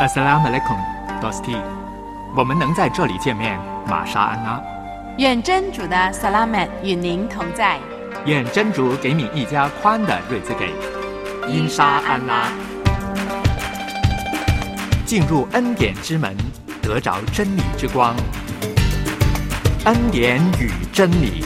Assalamu alaikum, Dosti。我们能在这里见面，玛莎安拉。 愿真主的萨拉曼与您同在。 愿真主给你一家宽的日子给。因沙安拉。进入恩典之门，得着真理之光。恩典与真理。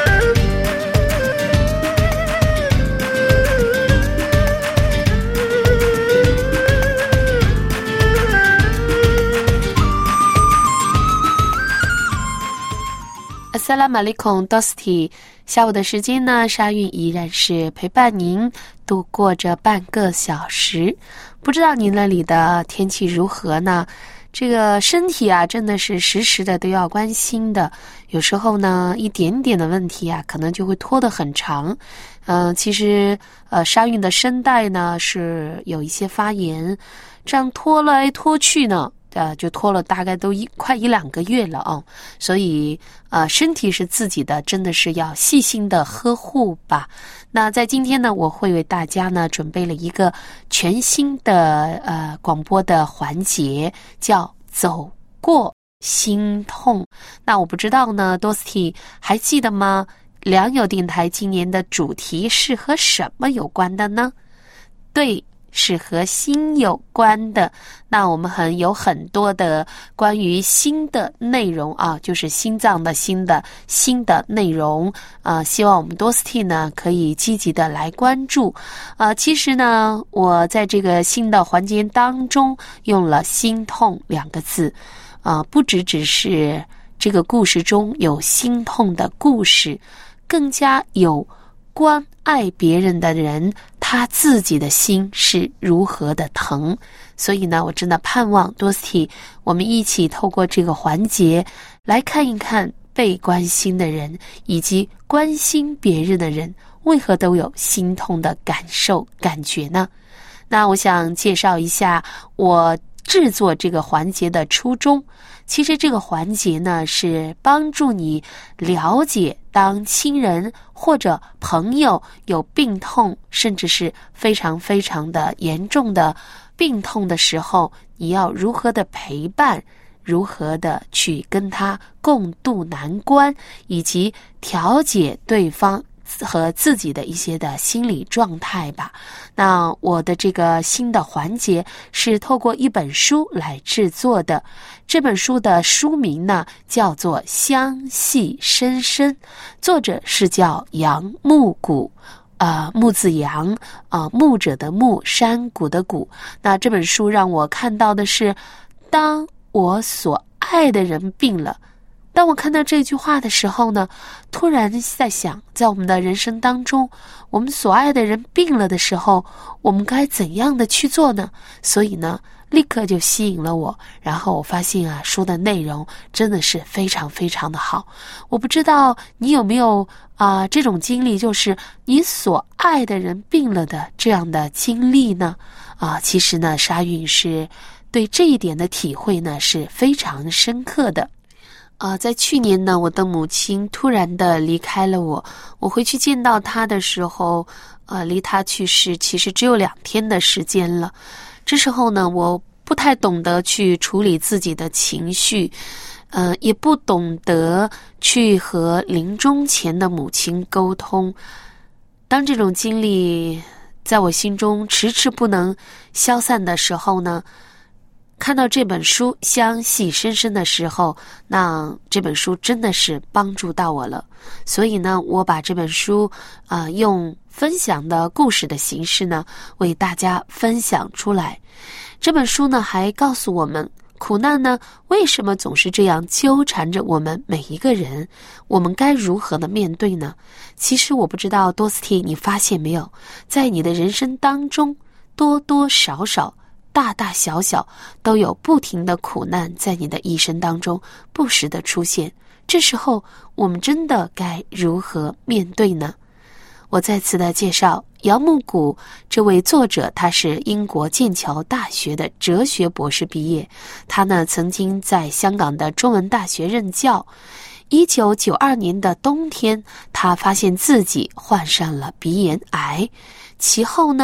Assalamu alaikum, Dosti。下午的时间呢，沙韵依然是陪伴您度过这半个小时。不知道您那里的天气如何呢？这个身体啊，真的是时时的都要关心的。有时候呢，一点点的问题啊，可能就会拖得很长。其实沙韵的声带呢是有一些发炎，这样拖来拖去呢。就拖了大概都快一两个月了啊，所以身体是自己的，真的是要细心的呵护吧。那在今天呢，我会为大家呢准备了一个全新的广播的环节，叫走过心痛。那我不知道呢 Dosti 还记得吗？良友电台今年的主题是和什么有关的呢？对，是和心有关的。那我们有很多的关于心的内容啊，就是心脏的心的内容希望我们 Dosti 呢可以积极的来关注其实呢，我在这个新的环节当中用了心痛两个字不只是这个故事中有心痛的故事，更加有关爱别人的人他自己的心是如何的疼。所以呢，我真的盼望 Dosti 我们一起透过这个环节来看一看被关心的人以及关心别人的人为何都有心痛的感受感觉呢？那我想介绍一下我制作这个环节的初衷。其实这个环节呢，是帮助你了解当亲人或者朋友有病痛，甚至是非常非常的严重的病痛的时候，你要如何的陪伴，如何的去跟他共度难关，以及调节对方和自己的一些的心理状态吧。那我的这个新的环节是透过一本书来制作的。这本书的书名呢叫做《相系深深》，作者是叫杨牧谷木字杨牧者的牧，山谷的谷。那这本书让我看到的是，当我所爱的人病了，当我看到这句话的时候呢，突然在想，在我们的人生当中，我们所爱的人病了的时候，我们该怎样的去做呢？所以呢，立刻就吸引了我。然后我发现书的内容真的是非常非常的好。我不知道你有没有这种经历，就是你所爱的人病了的这样的经历呢？其实呢，沙韵是对这一点的体会呢是非常深刻的。在去年呢，我的母亲突然的离开了我。我回去见到她的时候，离她去世其实只有2天的时间了。这时候呢，我不太懂得去处理自己的情绪，也不懂得去和临终前的母亲沟通。当这种经历在我心中迟迟不能消散的时候呢，看到这本书相系深深的时候，那这本书真的是帮助到我了。所以呢，我把这本书用分享的故事的形式呢为大家分享出来。这本书呢还告诉我们，苦难呢为什么总是这样纠缠着我们每一个人，我们该如何的面对呢？其实我不知道 Dosti 你发现没有，在你的人生当中多多少少大大小小都有不停的苦难在你的一生当中不时的出现，这时候我们真的该如何面对呢？我再次的介绍杨牧谷这位作者，他是英国剑桥大学的哲学博士毕业，他呢曾经在香港的中文大学任教。1992年的冬天，他发现自己患上了鼻咽癌，其后呢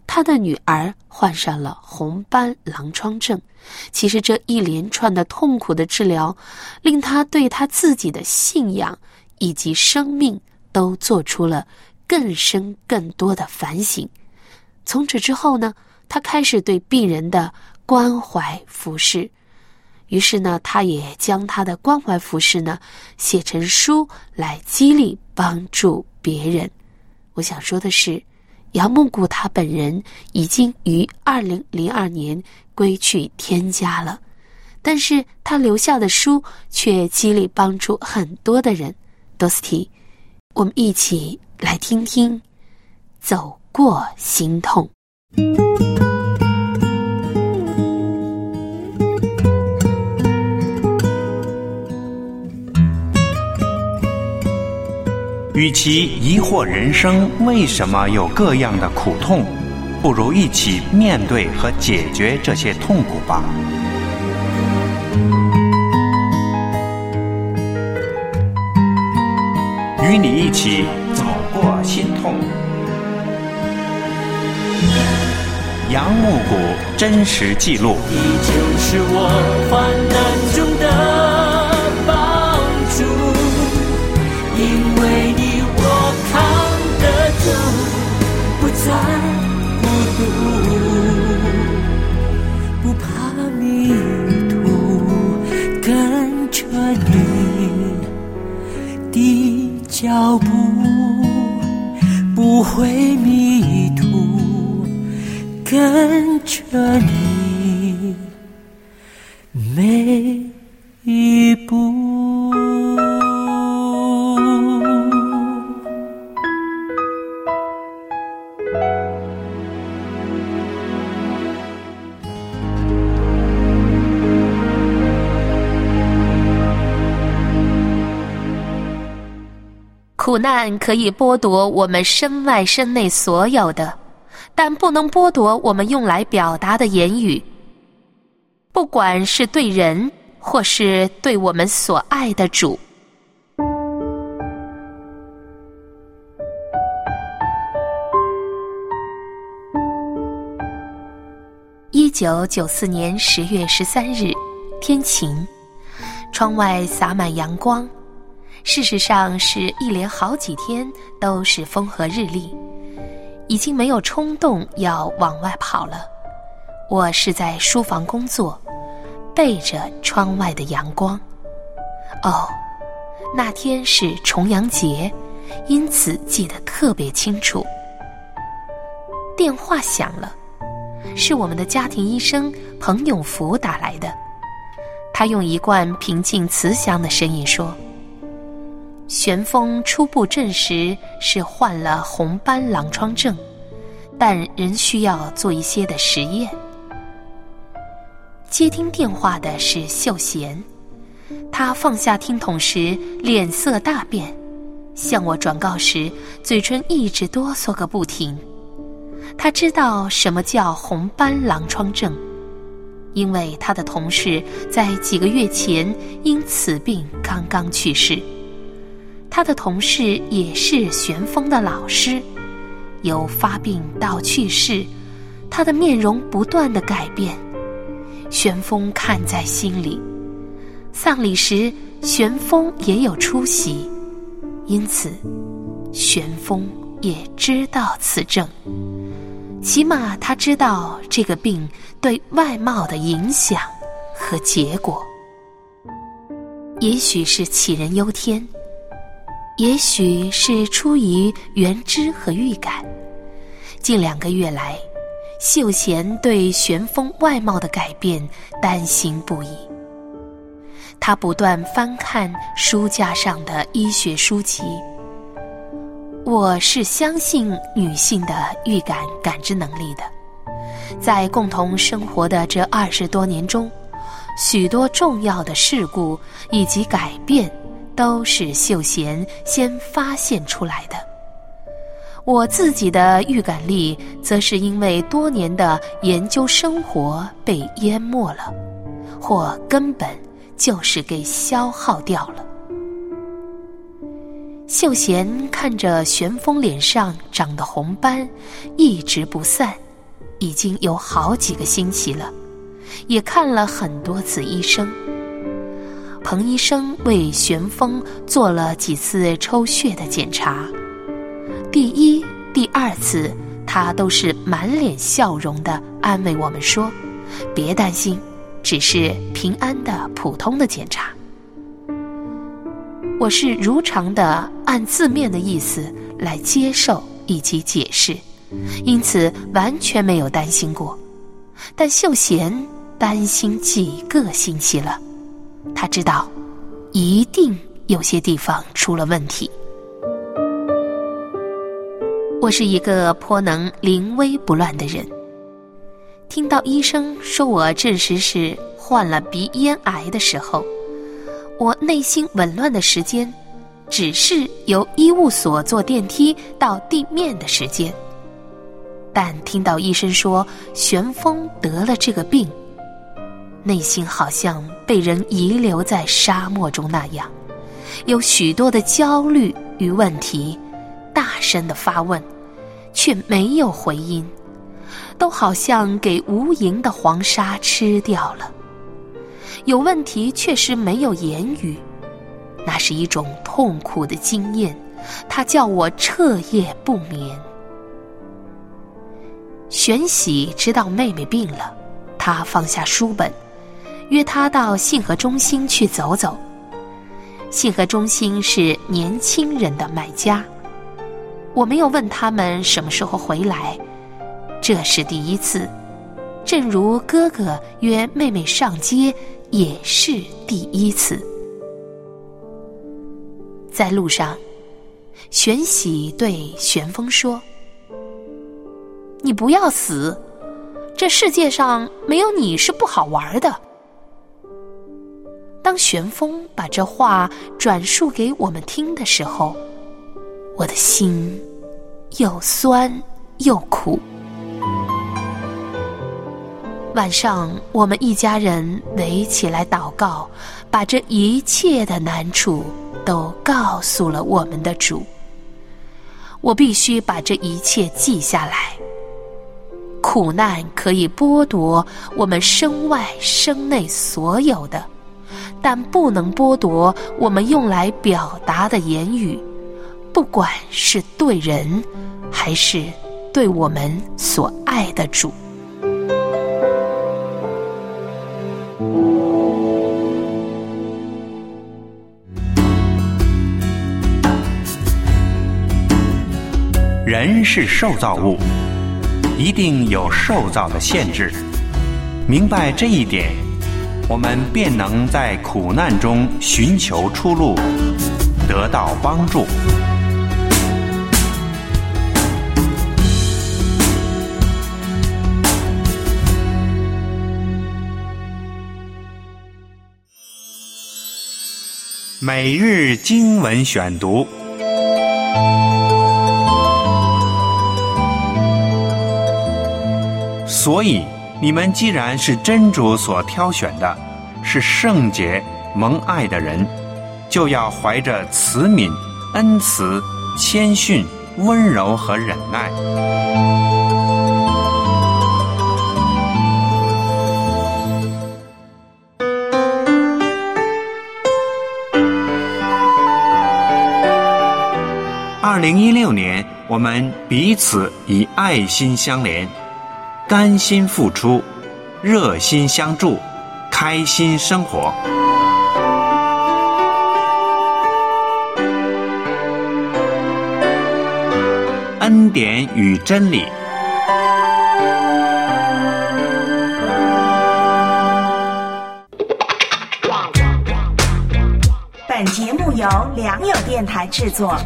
他的女儿患上了红斑狼疮症。其实这一连串的痛苦的治疗，令他对他自己的信仰以及生命都做出了更深更多的反省。从此之后呢，他开始对病人的关怀服侍。于是呢，他也将他的关怀服侍呢写成书来激励帮助别人。我想说的是，姚木谷他本人已经于2002年归去天家了，但是他留下的书却激励帮助很多的人。Dosty，我们一起来听听走过心痛。 与其疑惑人生为什么有各样的苦痛，不如一起面对和解决这些痛苦吧。与你一起走过心痛。杨木谷真实记录。 你就是我患难中的帮助，因为你我扛得住，不再孤独，不怕迷途，跟着你的脚步，不会迷途，跟着你每一步。 苦难可以剥夺我们身外身内所有的，但不能剥夺我们用来表达的言语。不管是对人，或是对我们所爱的主。1994年10月13日，天晴，窗外洒满阳光。事实上是一连好几天都是风和日丽，已经没有冲动要往外跑了。我是在书房工作，背着窗外的阳光。哦，那天是重阳节，因此记得特别清楚。电话响了，是我们的家庭医生彭永福打来的。他用一贯平静慈祥的声音说，玄风初步证实是患了红斑狼疮症，但仍需要做一些的实验。接听电话的是秀贤，他放下听筒时脸色大变，向我转告时嘴唇一直哆嗦个不停。他知道什么叫红斑狼疮症，因为他的同事在几个月前因此病刚刚去世。他的同事也是玄风的老师，由发病到去世，他的面容不断地改变。玄风看在心里，丧礼时玄风也有出席，因此玄风也知道此症。起码他知道这个病对外貌的影响和结果。也许是杞人忧天，也许是出于原知和预感，近2个月来，秀贤对玄风外貌的改变担心不已。他不断翻看书架上的医学书籍。我是相信女性的预感感知能力的，在共同生活的这20多年中，许多重要的事故以及改变都是秀贤先发现出来的。我自己的预感力则是因为多年的研究生活被淹没了，或根本就是给消耗掉了。秀贤看着玄风脸上长的红斑一直不散， 已经有好几个星期了，也看了很多次医生。彭医生为玄风做了几次抽血的检查，第一、第二次他都是满脸笑容地安慰我们说，别担心，只是平安的普通的检查。我是如常地按字面的意思来接受以及解释，因此完全没有担心过。但秀贤担心几个星期了，他知道一定有些地方出了问题。我是一个颇能临危不乱的人，听到医生说我证实是患了鼻咽癌的时候，我内心紊乱的时间只是由医务所坐电梯到地面的时间。但听到医生说玄风得了这个病，内心好像被人遗留在沙漠中那样，有许多的焦虑与问题大声地发问，却没有回音，都好像给无垠的黄沙吃掉了。有问题确实没有言语，那是一种痛苦的经验，它叫我彻夜不眠。玄喜知道妹妹病了，他放下书本，约她到信和中心去走走。信和中心是年轻人的买家，我没有问他们什么时候回来，这是第一次，正如哥哥约妹妹上街也是第一次。在路上，玄喜对玄风说，你不要死，这世界上没有你是不好玩的。当玄风把这话转述给我们听的时候，我的心又酸又苦。晚上我们一家人围起来祷告，把这一切的难处都告诉了我们的主。我必须把这一切记下来。苦难可以剥夺我们身外身内所有的，但不能剥夺我们用来表达的言语，不管是对人还是对我们所爱的主。 人是受造物，一定有受造的限制。明白这一点，我们便能在苦难中寻求出路，得到帮助。每日经文选读。所以你们既然是真主所挑选的，是圣洁蒙爱的人，就要怀着慈悯、恩慈、谦逊、温柔和忍耐。2016年，我们彼此以爱心相连，甘心付出，热心相助，开心生活。恩典与真理。 本节目由良友电台制作。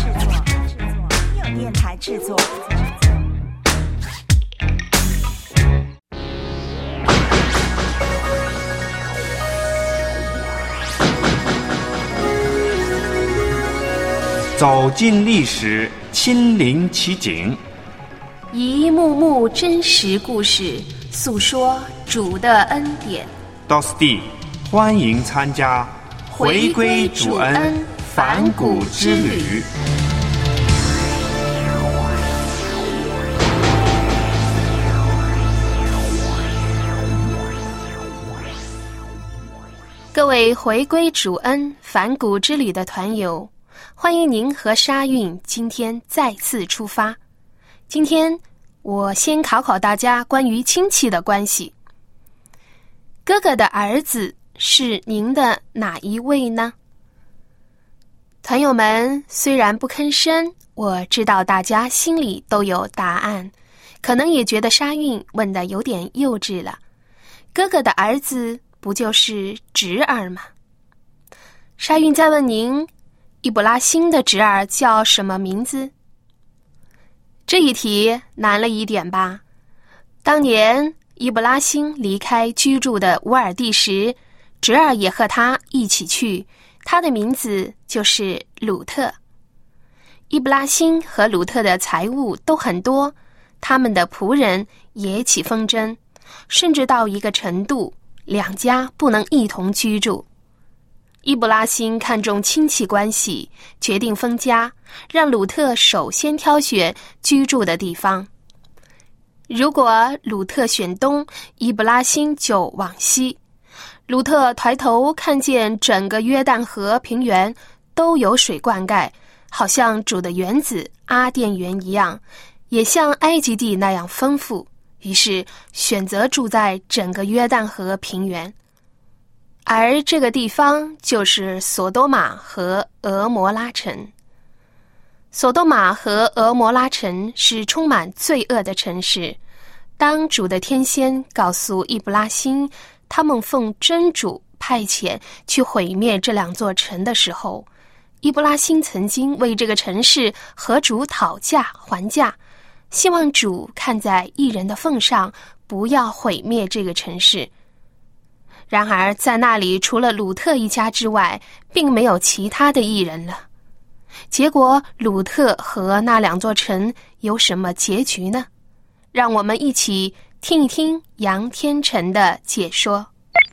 走进历史，亲临其境， 一幕幕真实故事，诉说主的恩典。 DOSD欢迎参加回归主恩返古之旅。 各位回归主恩反骨之旅的团友，欢迎您和沙韵今天再次出发。今天我先考考大家关于亲戚的关系。哥哥的儿子是您的哪一位呢？团友们虽然不吭声，我知道大家心里都有答案，可能也觉得沙韵问得有点幼稚了。哥哥的儿子不就是侄儿吗？沙韵再问您，易卜拉欣的侄儿叫什么名字？这一题难了一点吧？当年易卜拉欣离开居住的乌尔地时，侄儿也和他一起去，他的名字就是鲁特。易卜拉欣和鲁特的财物都很多，他们的仆人也起纷争，甚至到一个程度，两家不能一同居住。易卜拉欣看重亲戚关系，决定分家，让鲁特首先挑选居住的地方。如果鲁特选东，易卜拉欣就往西。鲁特抬头看见整个约旦河平原都有水灌溉，好像主的园子阿甸园一样，也像埃及地那样丰富，于是选择住在整个约旦河平原。而这个地方就是索多玛和俄摩拉城。索多玛和俄摩拉城是充满罪恶的城市。当主的天仙告诉易卜拉欣，他们奉真主派遣去毁灭这两座城的时候，易卜拉欣曾经为这个城市和主讨价还价，希望主看在一人的份上，不要毁灭这个城市。然而在那里除了鲁特一家之外，并没有其他的异人了。结果鲁特和那两座城有什么结局呢？让我们一起听一听杨天成的解说。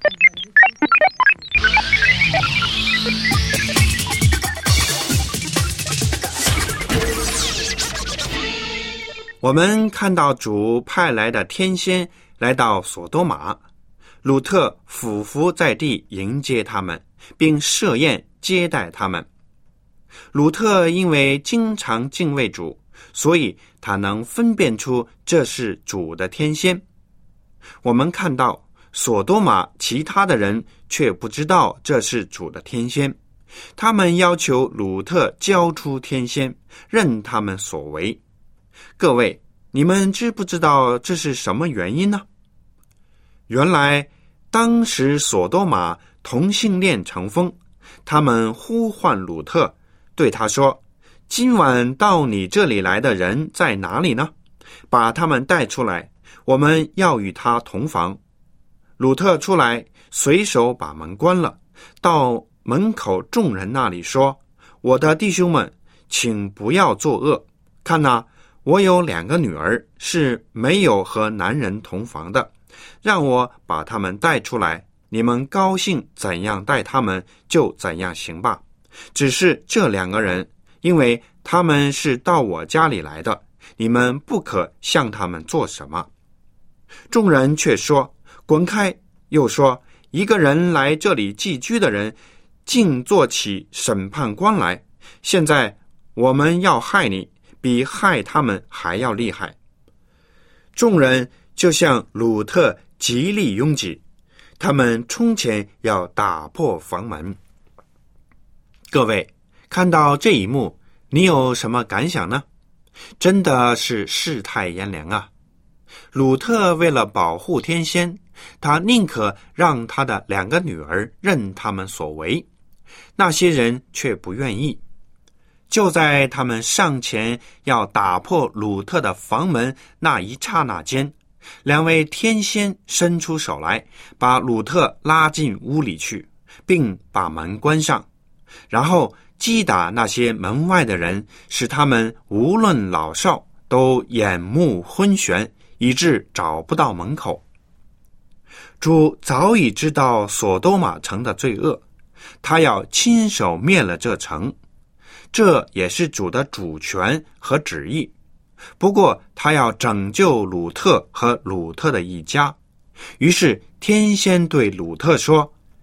我们看到主派来的天仙来到索多玛，鲁特俯伏在地迎接他们，并设宴接待他们。鲁特因为经常敬畏主，所以他能分辨出这是主的天仙。我们看到索多玛其他的人却不知道这是主的天仙，他们要求鲁特交出天仙，任他们所为。各位，你们知不知道这是什么原因呢？原来当时索多玛同性恋成风，他们呼唤鲁特，对他说，今晚到你这里来的人在哪里呢？把他们带出来，我们要与他同房。鲁特出来，随手把门关了，到门口众人那里说，我的弟兄们，请不要作恶，看哪，我有2个女儿，是没有和男人同房的，让我把他们带出来，你们高兴怎样待他们就怎样行吧。只是这2个人，因为他们是到我家里来的，你们不可向他们做什么。众人却说，滚开，又说，一个人来这里寄居的人，竟做起审判官来，现在我们要害你，比害他们还要厉害。众人就向鲁特极力拥挤，他们冲前要打破房门。各位，看到这一幕，你有什么感想呢？真的是世态炎凉啊！鲁特为了保护天仙，他宁可让他的2个女儿任他们所为，那些人却不愿意。就在他们上前要打破鲁特的房门那一刹那间，2位天仙伸出手来，把鲁特拉进屋里去，并把门关上，然后击打那些门外的人，使他们无论老少都眼目昏眩，以致找不到门口。主早已知道索多玛城的罪恶，他要亲手灭了这城，这也是主的主权和旨意。不过他要拯救鲁特和鲁特的一家，于是天仙对鲁特说，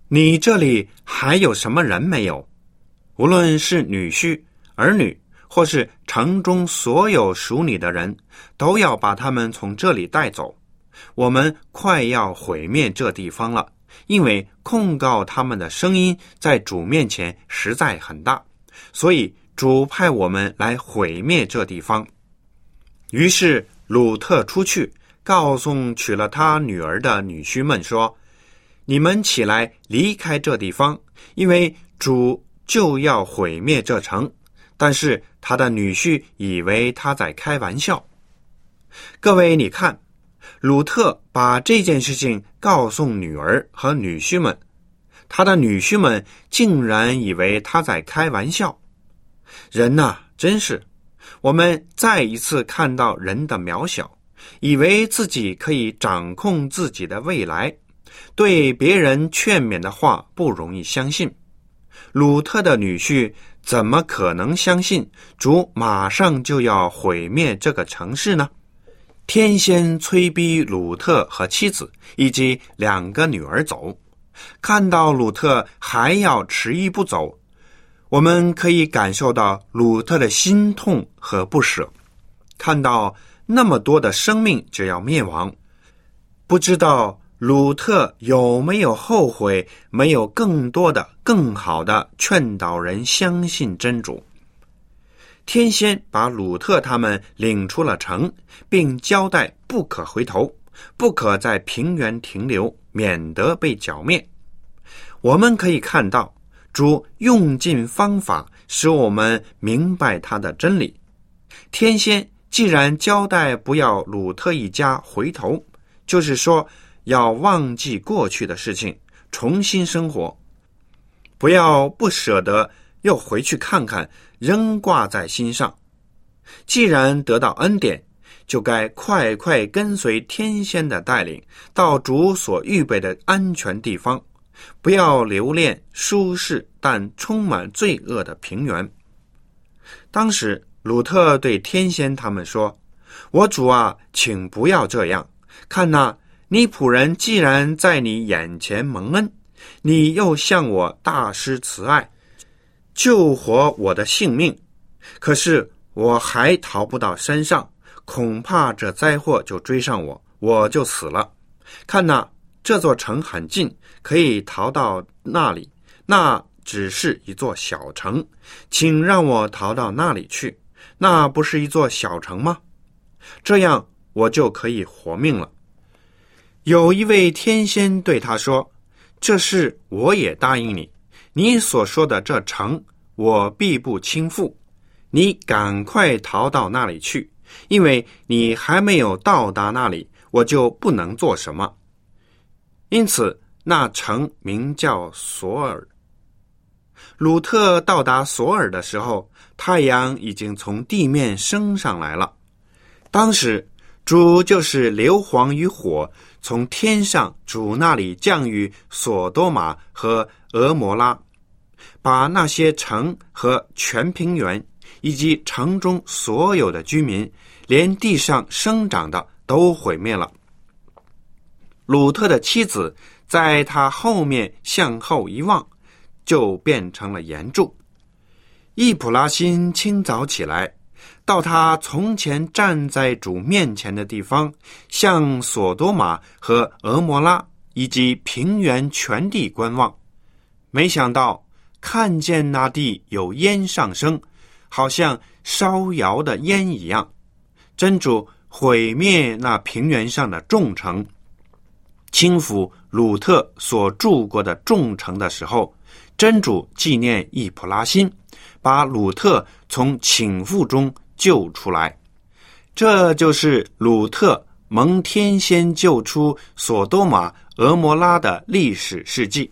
你这里还有什么人没有？无论是女婿、儿女，或是城中所有属你的人，都要把他们从这里带走。我们快要毁灭这地方了，因为控告他们的声音在主面前实在很大，所以主派我们来毁灭这地方。于是鲁特出去，告诉娶了他女儿的女婿们说，你们起来离开这地方，因为主就要毁灭这城。但是他的女婿以为他在开玩笑。各位，你看，鲁特把这件事情告诉女儿和女婿们，他的女婿们竟然以为他在开玩笑。人呐，真是，我们再一次看到人的渺小，以为自己可以掌控自己的未来，对别人劝勉的话不容易相信。鲁特的女婿怎么可能相信主马上就要毁灭这个城市呢？天先催逼鲁特和妻子以及2个女儿走，看到鲁特还要迟疑不走，我们可以感受到鲁特的心痛和不舍。看到那么多的生命就要灭亡，不知道鲁特有没有后悔，没有更多的更好的劝导人相信真主。天先把鲁特他们领出了城，并交代不可回头，不可在平原停留，免得被剿灭。我们可以看到主用尽方法使我们明白他的真理。天先既然交代不要鲁特一家回头，就是说要忘记过去的事情，重新生活，不要不舍得又回去看看，仍挂在心上。既然得到恩典，就该快快跟随天先的带领，到主所预备的安全地方，不要留恋舒适但充满罪恶的平原。当时鲁特对天先他们说，我主啊，请不要这样，看哪，你仆人既然在你眼前蒙恩，你又向我大施慈爱，救活我的性命，可是我还逃不到山上，恐怕这灾祸就追上我，我就死了。看哪，这座城很近，可以逃到那里，那只是一座小城，请让我逃到那里去，那不是一座小城吗？这样我就可以活命了。有一位天先对他说，这事我也答应你，你所说的这城我必不轻负，你赶快逃到那里去，因为你还没有到达那里，我就不能做什么。因此那城名叫索尔。鲁特到达索尔的时候，太阳已经从地面升上来了。当时主就是硫磺与火从天上主那里降于索多玛和俄摩拉，把那些城和全平原以及城中所有的居民，连地上生长的都毁灭了。鲁特的妻子在他后面向后一望，就变成了岩柱。易普拉辛清早起来，到他从前站在主面前的地方，向索多玛和俄摩拉以及平原全地观望，没想到看见那地有烟上升，好像烧窑的烟一样。真主毁灭那平原上的众城，轻抚鲁特所住过的众城的时候，真主纪念易普拉辛，把鲁特从倾覆中救出来。这就是鲁特蒙天先救出索多玛、俄摩拉的历史事迹。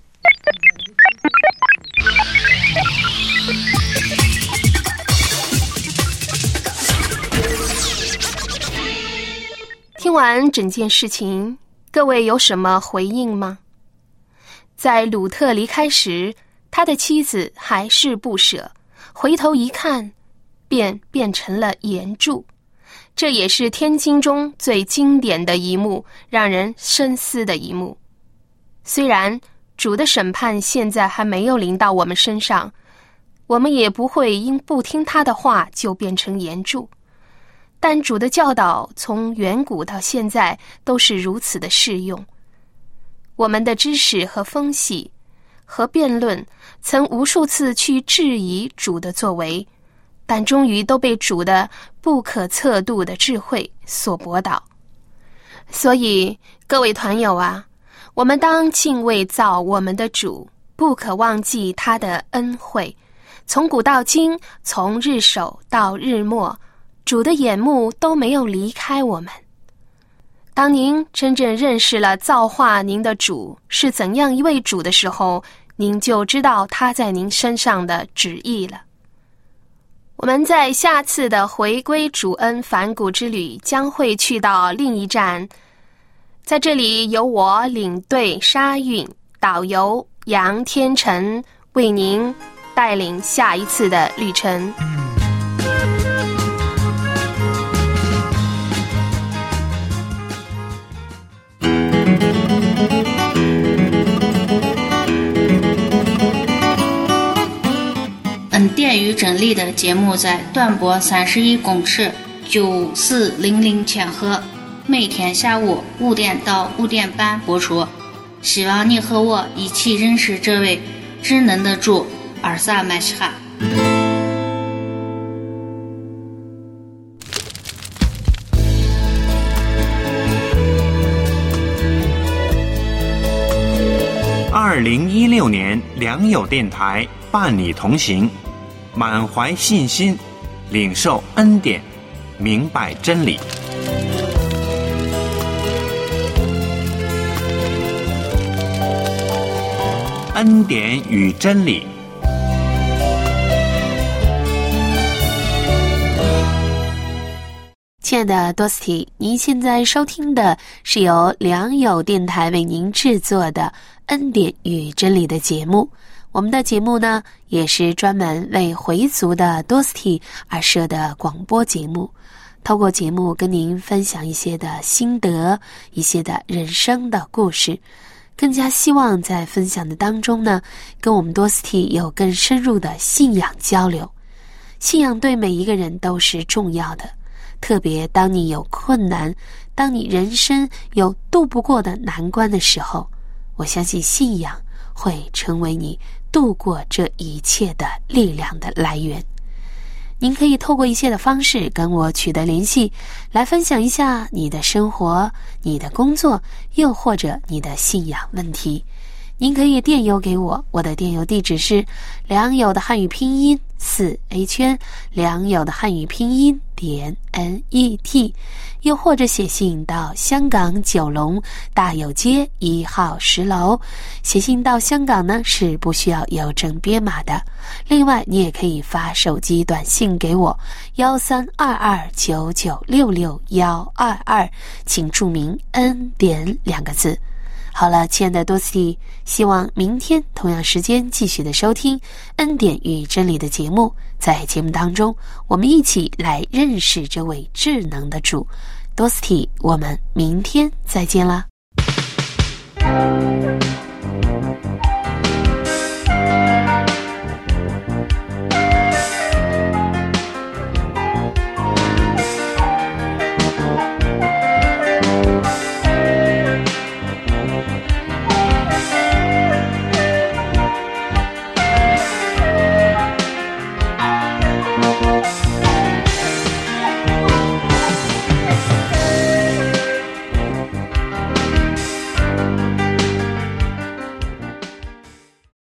听完整件事情，各位有什么回应吗？在鲁特离开时，他的妻子还是不舍，回头一看，便变成了岩柱。这也是天经中最经典的一幕，让人深思的一幕。虽然主的审判现在还没有临到我们身上，我们也不会因不听他的话就变成盐柱。但主的教导从远古到现在都是如此的适用。我们的知识和分析和辩论曾无数次去质疑主的作为，但终于都被主的不可测度的智慧所驳倒。所以各位团友啊，我们当敬畏造我们的主，不可忘记他的恩惠。从古到今，从日首到日末，主的眼目都没有离开我们。当您真正认识了造化您的主是怎样一位主的时候，您就知道他在您身上的旨意了。我们在下次的回归主恩反骨之旅将会去到另一站，在这里由我领队沙韵，导游杨天成为您带领下一次的旅程。 恩典与真理的节目在短波31公尺9400千赫，每天下午5点到5点半播出。希望你和我一起认识这位智能的主阿萨麦西哈。 2016年良友电台伴你同行，满怀信心，领受恩典，明白真理。恩典与真理。 亲爱的多斯蒂，您现在收听的是由良友电台为您制作的恩典与真理的节目。我们的节目呢，也是专门为回族的多斯蒂而设的广播节目，透过节目跟您分享一些的心得，一些的人生的故事，更加希望在分享的当中呢，跟我们多斯蒂有更深入的信仰交流。信仰对每一个人都是重要的，特别当你有困难，当你人生有渡不过的难关的时候，我相信信仰会成为你度过这一切的力量的来源。您可以透过一些的方式跟我取得联系，来分享一下你的生活、你的工作，又或者你的信仰问题。您可以电邮给我，我的电邮地址是良友的汉语拼音4A，良友的汉语拼音.net，又或者写信到香港九龙大有街1号10楼。写信到香港呢是不需要邮政编码的。另外你也可以发手机短信给我132299662122，请注明恩典2个字。好了，亲爱的多斯蒂，希望明天同样时间继续的收听恩典与真理的节目。在节目当中，我们一起来认识这位智能的主多斯蒂。我们明天再见啦。